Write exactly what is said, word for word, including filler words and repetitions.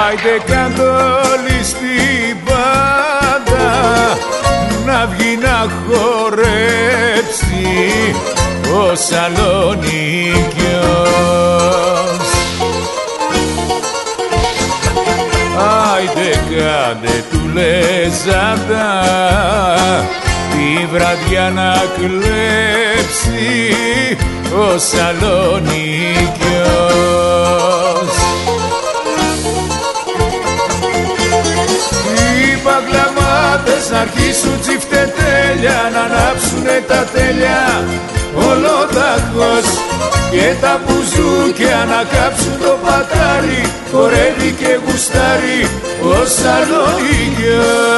Άιντε κάντο όλοι στην πάντα να βγει να χορέψει ο Σαλονίκιος. Άιντε κάντε του λεζάντα τη βραδιά να κλέψει ο Σαλονίκιος. Οι παγκλαμάτες να αρχίσουν τσιφτετέλια να ανάψουνε τα τέλεια ολόταχος και τα μπουζούκια να κάψουν το πατάρι, χορεύει και γουστάρει ο Σαλονίκιος.